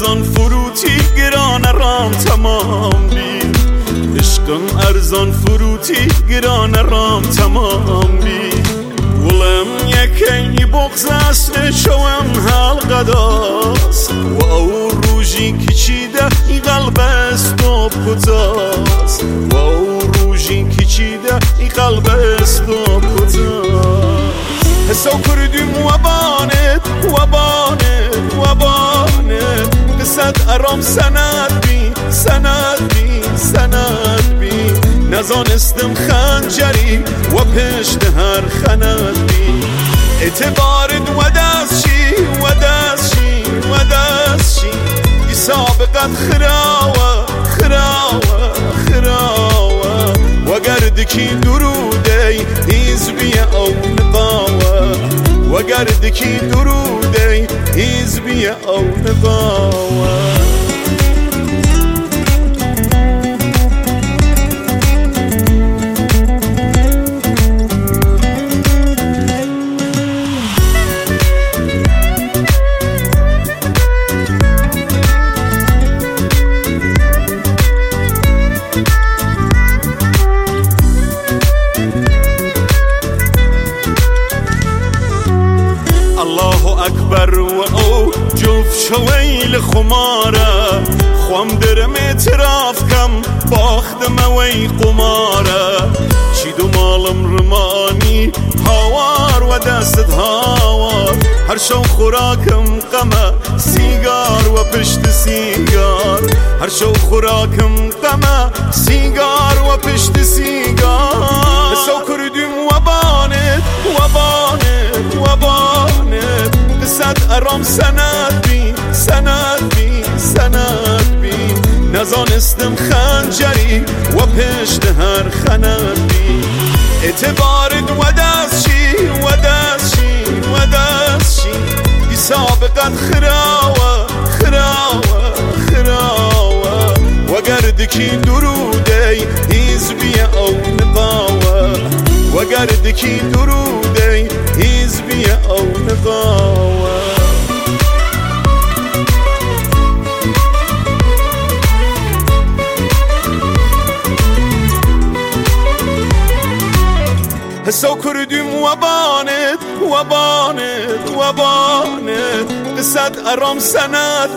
ارزان فروتی گران رام تمام بی عشقم ارزان فروتی گران رام تمام بی ولم یکی بغض است شوم حلقداس و او روژی کچیده ای قلب است و کتاس و او روژی کچیده ای قلب است و کتاس حساب کردیم و بانت قصد ارام سند بی نزانستم خنجری و پشت هر خند بی اعتبارت و دست شی ای سابقت خراوه و گردکی دروده حزبی او نقاوه و گردکی دروده حزبی او نقاوه اکبر و او جوف شویل خماره خوام درم اعتراف کم باختم وی قماره چی دو مالم رمانی هاوار و دستت هاوار هر شو خوراکم قمه سیگار و پشت سیگار هر شو خوراکم قمه سیگار و پشت سیگار سو کردیم و بانت قصد ارام سند بی نزانستم خنجری و پشت هر خند بی اعتبارت و دست شی ای سابقت خراوه و گردکی دروده حزبی او نقاوه و گردکی دروده حزبی او نقاوه حساب کردیم و بانت قصد ارام سند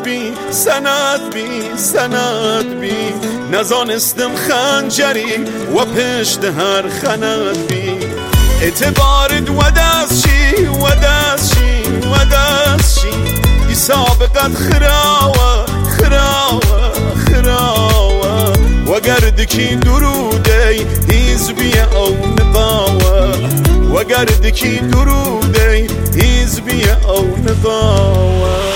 بی نزانستم خنجری و پشت هر خند بی اعتبارت و دست شی ای سابقت خراوه و گردکی دروده حزبی او نقاوه و گردکی دروده حزبی او نقاوه